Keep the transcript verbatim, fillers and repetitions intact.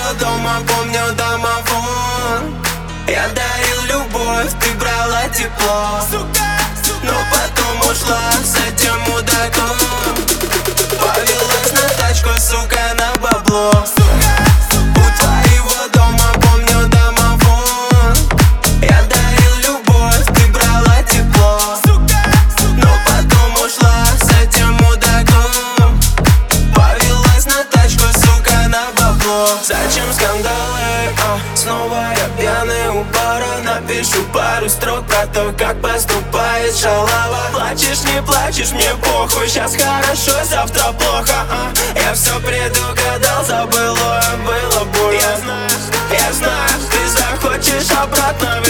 твоего дома помню домофон. Я дарил любовь, ты брала тепло, но потом ушла с этим мудаком. Повелась на тачку, сука, на бабло. У твоего дома помню домофон. Я дарил любовь, ты брала тепло, но потом ушла с этим мудаком. Повелась на тачку, сука, на бабло. Зачем скандалы? А, снова я пьяный у бара. Напишу пару строк про то, как поступает шалава. Плачешь, не плачешь, мне похуй. Сейчас хорошо, завтра плохо, а. Я все предугадал, забылое было больно. Я знаю, я знаю, ты захочешь обратно